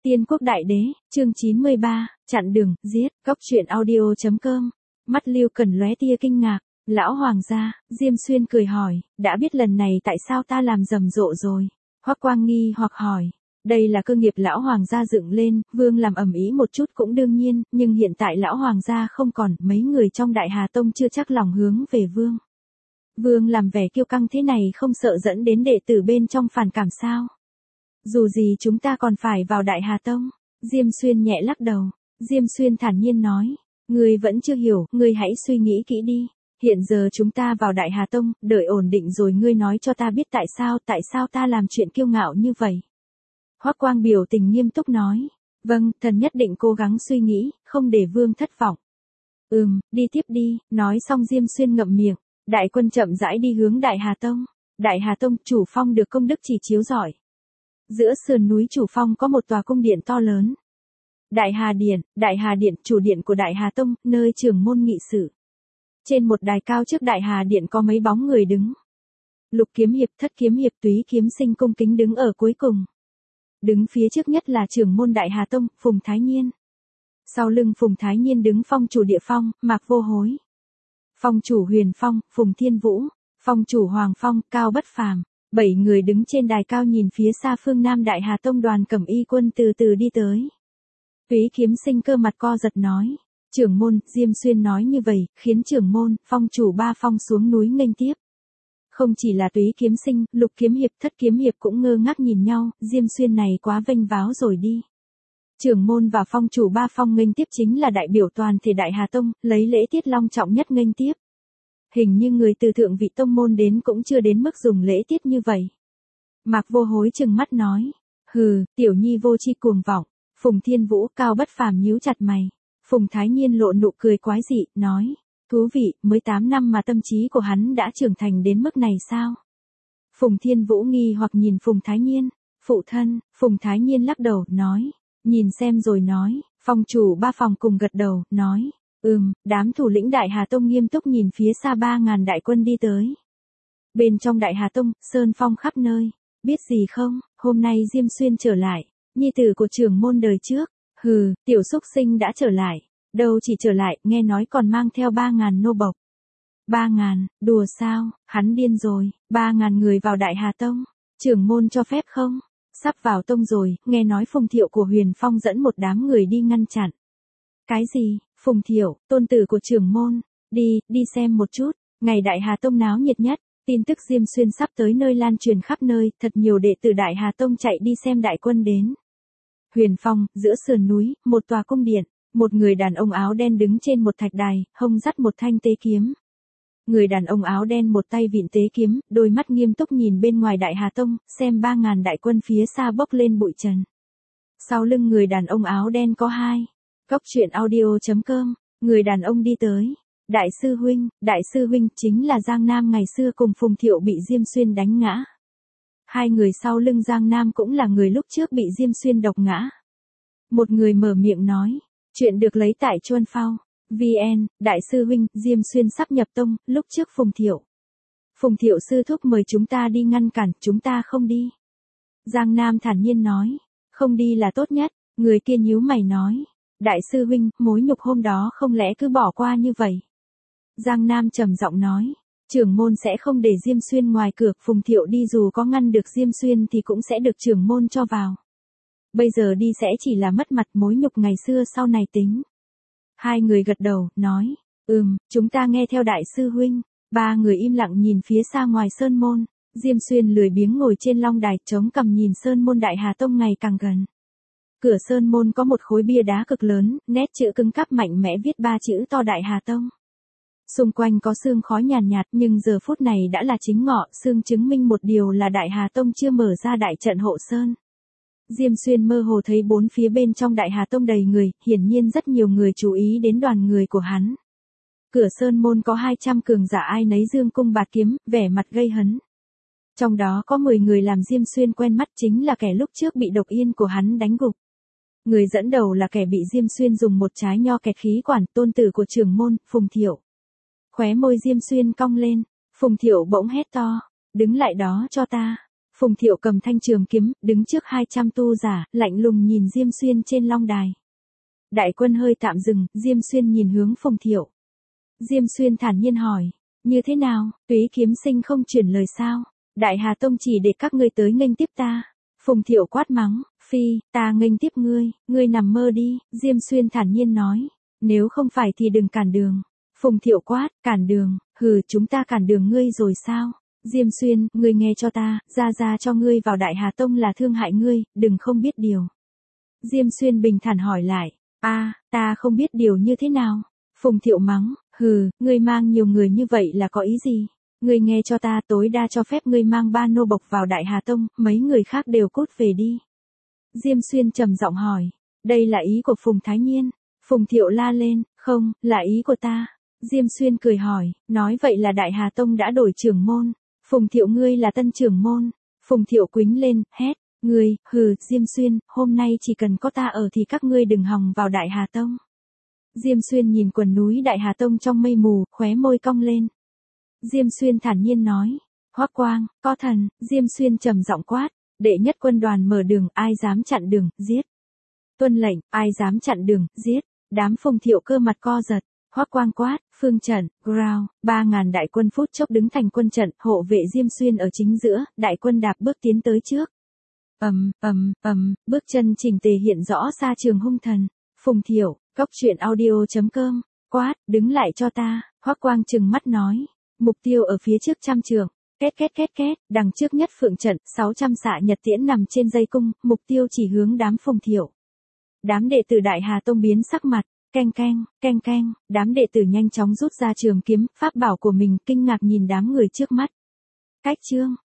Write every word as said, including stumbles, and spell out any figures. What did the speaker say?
Tiên quốc đại đế, chương chín mươi ba, chặn đường, giết, góc truyện audio.com. Mắt Lưu Cần lóe tia kinh ngạc, lão hoàng gia, Diêm Xuyên cười hỏi, đã biết lần này tại sao ta làm rầm rộ rồi. Hoắc Quang nghi hoặc hỏi, đây là cơ nghiệp lão hoàng gia dựng lên, vương làm ầm ĩ một chút cũng đương nhiên, nhưng hiện tại lão hoàng gia không còn, mấy người trong Đại Hà Tông chưa chắc lòng hướng về vương. Vương làm vẻ kiêu căng thế này không sợ dẫn đến đệ tử bên trong phản cảm sao? Dù gì chúng ta còn phải vào Đại Hà Tông. Diêm Xuyên nhẹ lắc đầu. Diêm Xuyên thản nhiên nói, ngươi vẫn chưa hiểu, ngươi hãy suy nghĩ kỹ đi. Hiện giờ chúng ta vào Đại Hà Tông, đợi ổn định rồi ngươi nói cho ta biết tại sao, tại sao ta làm chuyện kiêu ngạo như vậy. Hoắc Quang biểu tình nghiêm túc nói, vâng, thần nhất định cố gắng suy nghĩ, không để vương thất vọng. Ừm, đi tiếp đi, nói xong Diêm Xuyên ngậm miệng, đại quân chậm rãi đi hướng Đại Hà Tông. Đại Hà Tông, chủ phong được công đức chỉ chiếu rọi. Giữa sườn núi chủ phong có một tòa cung điện to lớn. Đại Hà Điện, Đại Hà Điện, chủ điện của Đại Hà Tông, nơi trưởng môn nghị sự. Trên một đài cao trước Đại Hà Điện có mấy bóng người đứng. Lục Kiếm Hiệp, Thất Kiếm Hiệp, Túy Kiếm Sinh cung kính đứng ở cuối cùng. Đứng phía trước nhất là trưởng môn Đại Hà Tông, Phùng Thái Nhiên. Sau lưng Phùng Thái Nhiên đứng phong chủ Địa Phong, Mạc Vô Hối. Phong chủ Huyền Phong, Phùng Thiên Vũ. Phong chủ Hoàng Phong, Cao Bất Phàm. Bảy người đứng trên đài cao nhìn phía xa phương Nam Đại Hà Tông đoàn cẩm y quân từ từ đi tới. Túy Kiếm Sinh cơ mặt co giật nói, trưởng môn, Diêm Xuyên nói như vậy, khiến trưởng môn, phong chủ ba phong xuống núi nghênh tiếp. Không chỉ là Túy Kiếm Sinh, Lục Kiếm Hiệp, Thất Kiếm Hiệp cũng ngơ ngác nhìn nhau, Diêm Xuyên này quá vênh váo rồi đi. Trưởng môn và phong chủ ba phong nghênh tiếp chính là đại biểu toàn thể Đại Hà Tông, lấy lễ tiết long trọng nhất nghênh tiếp. Hình như người từ thượng vị tông môn đến cũng chưa đến mức dùng lễ tiết như vậy. Mạc Vô Hối trừng mắt nói, hừ, tiểu nhi vô chi cuồng vọng. Phùng Thiên Vũ, Cao Bất Phàm nhíu chặt mày. Phùng Thái Nhiên lộ nụ cười quái dị, nói, thú vị, mới tám năm mà tâm trí của hắn đã trưởng thành đến mức này sao? Phùng Thiên Vũ nghi hoặc nhìn Phùng Thái Nhiên, phụ thân. Phùng Thái Nhiên lắc đầu, nói, nhìn xem rồi nói. Phong chủ ba phòng cùng gật đầu, nói, ừm, đám thủ lĩnh Đại Hà Tông nghiêm túc nhìn phía xa ba ngàn đại quân đi tới. Bên trong Đại Hà Tông, sơn phong khắp nơi. Biết gì không, hôm nay Diêm Xuyên trở lại, nhi tử của trưởng môn đời trước. Hừ, tiểu xúc sinh đã trở lại. Đâu chỉ trở lại, nghe nói còn mang theo ba ngàn nô bộc. Ba ngàn, đùa sao, hắn điên rồi, ba ngàn người vào Đại Hà Tông. Trưởng môn cho phép không? Sắp vào tông rồi, nghe nói Phùng Thiệu của Huyền Phong dẫn một đám người đi ngăn chặn. Cái gì? Phùng Thiệu, tôn tử của trưởng môn. Đi, đi xem một chút. Ngày Đại Hà Tông náo nhiệt nhất. Tin tức Diêm Xuyên sắp tới nơi lan truyền khắp nơi, thật nhiều đệ tử Đại Hà Tông chạy đi xem đại quân đến. Huyền Phong, giữa sườn núi, một tòa cung điện, một người đàn ông áo đen đứng trên một thạch đài, hông dắt một thanh tế kiếm. Người đàn ông áo đen một tay vịn tế kiếm, đôi mắt nghiêm túc nhìn bên ngoài Đại Hà Tông, xem ba ngàn đại quân phía xa bốc lên bụi trần. Sau lưng người đàn ông áo đen có hai. Góc truyện audio.com, người đàn ông đi tới. Đại sư huynh, đại sư huynh chính là Giang Nam ngày xưa cùng Phùng Thiệu bị Diêm Xuyên đánh ngã. Hai người sau lưng Giang Nam cũng là người lúc trước bị Diêm Xuyên độc ngã. Một người mở miệng nói, chuyện được lấy tại Chuân Phao. vê en, đại sư huynh, Diêm Xuyên sắp nhập tông, lúc trước Phùng Thiệu. Phùng Thiệu sư thúc mời chúng ta đi ngăn cản, chúng ta không đi. Giang Nam thản nhiên nói, không đi là tốt nhất, người kia nhíu mày nói, đại sư huynh, mối nhục hôm đó không lẽ cứ bỏ qua như vậy. Giang Nam trầm giọng nói, trưởng môn sẽ không để Diêm Xuyên ngoài cửa, Phùng Thiệu đi dù có ngăn được Diêm Xuyên thì cũng sẽ được trưởng môn cho vào. Bây giờ đi sẽ chỉ là mất mặt, mối nhục ngày xưa sau này tính. Hai người gật đầu, nói, ừm, chúng ta nghe theo đại sư huynh. Ba người im lặng nhìn phía xa ngoài sơn môn. Diêm Xuyên lười biếng ngồi trên long đài chống cằm nhìn sơn môn Đại Hà Tông ngày càng gần. Cửa sơn môn có một khối bia đá cực lớn, nét chữ cứng cáp mạnh mẽ viết ba chữ to Đại Hà Tông. Xung quanh có sương khói nhàn nhạt, nhạt nhưng giờ phút này đã là chính ngọ, sương chứng minh một điều là Đại Hà Tông chưa mở ra đại trận hộ sơn. Diêm Xuyên mơ hồ thấy bốn phía bên trong Đại Hà Tông đầy người, hiển nhiên rất nhiều người chú ý đến đoàn người của hắn. Cửa sơn môn có hai trăm cường giả ai nấy dương cung bạt kiếm, vẻ mặt gây hấn. Trong đó có mười người làm Diêm Xuyên quen mắt chính là kẻ lúc trước bị độc yên của hắn đánh gục. Người dẫn đầu là kẻ bị Diêm Xuyên dùng một trái nho kẹt khí quản, tôn tử của trưởng môn, Phùng Thiệu. Khóe môi Diêm Xuyên cong lên, Phùng Thiệu bỗng hét to, đứng lại đó cho ta. Phùng Thiệu cầm thanh trường kiếm, đứng trước hai trăm tu giả, lạnh lùng nhìn Diêm Xuyên trên long đài. Đại quân hơi tạm dừng, Diêm Xuyên nhìn hướng Phùng Thiệu. Diêm Xuyên thản nhiên hỏi, như thế nào, Túy kiếm sinh không chuyển lời sao? Đại Hà Tông chỉ để các ngươi tới nghênh tiếp ta. Phùng Thiệu quát mắng, phi, ta nghênh tiếp ngươi, ngươi nằm mơ đi, Diêm Xuyên thản nhiên nói, nếu không phải thì đừng cản đường. Phùng Thiệu quát, cản đường, hừ, chúng ta cản đường ngươi rồi sao? Diêm Xuyên, ngươi nghe cho ta, ra ra cho ngươi vào Đại Hà Tông là thương hại ngươi, đừng không biết điều. Diêm Xuyên bình thản hỏi lại, a, ta không biết điều như thế nào? Phùng Thiệu mắng, hừ, ngươi mang nhiều người như vậy là có ý gì? Ngươi nghe cho ta, tối đa cho phép ngươi mang ba nô bộc vào Đại Hà Tông, mấy người khác đều cút về đi. Diêm Xuyên trầm giọng hỏi, đây là ý của Phùng Thái Nhiên. Phùng Thiệu la lên, không, là ý của ta. Diêm Xuyên cười hỏi, nói vậy là Đại Hà Tông đã đổi trưởng môn. Phùng Thiệu ngươi là tân trưởng môn. Phùng Thiệu quýnh lên, hét, ngươi, hừ, Diêm Xuyên, hôm nay chỉ cần có ta ở thì các ngươi đừng hòng vào Đại Hà Tông. Diêm Xuyên nhìn quần núi Đại Hà Tông trong mây mù, khóe môi cong lên. Diêm Xuyên thản nhiên nói, Hoắc Quang, có thần. Diêm Xuyên trầm giọng quát, đệ nhất quân đoàn mở đường, ai dám chặn đường, giết. Tuân lệnh, ai dám chặn đường, giết. Đám Phùng Thiệu cơ mặt co giật. Hoắc Quang quát, phương trận, ground, ba ngàn đại quân phút chốc đứng thành quân trận, hộ vệ Diêm Xuyên ở chính giữa, đại quân đạp bước tiến tới trước. Ầm, ầm, ầm, bước chân chỉnh tề hiện rõ xa trường hung thần. Phùng Thiệu, cốc truyện audio chấm com, quát, đứng lại cho ta. Hoắc Quang trừng mắt nói, mục tiêu ở phía trước trăm trường. Két két két két, đằng trước nhất phượng trận, sáu trăm xạ nhật tiễn nằm trên dây cung, mục tiêu chỉ hướng đám Phùng Thiệu. Đám đệ tử Đại Hà Tông biến sắc mặt. Keng keng, keng keng, đám đệ tử nhanh chóng rút ra trường kiếm, pháp bảo của mình, kinh ngạc nhìn đám người trước mắt. Cách chương